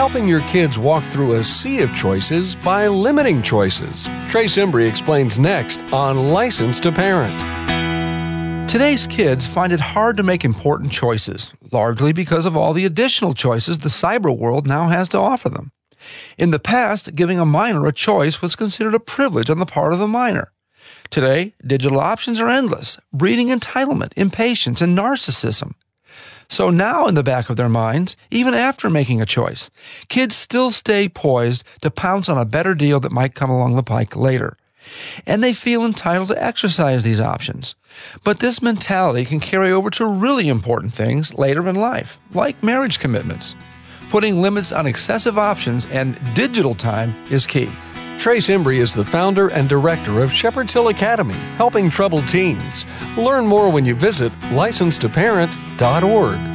helping your kids walk through a sea of choices by limiting choices. Trace Embry explains next on License to Parent. Today's kids find it hard to make important choices, largely because of all the additional choices the cyber world now has to offer them. In the past, giving a minor a choice was considered a privilege on the part of the minor. Today, digital options are endless, breeding entitlement, impatience, and narcissism. So now in the back of their minds, even after making a choice, kids still stay poised to pounce on a better deal that might come along the pike later. And they feel entitled to exercise these options. But this mentality can carry over to really important things later in life, like marriage commitments. Putting limits on excessive options and digital time is key. Trace Embry is the founder and director of Shepherd's Hill Academy, helping troubled teens. Learn more when you visit licencetoparent.org.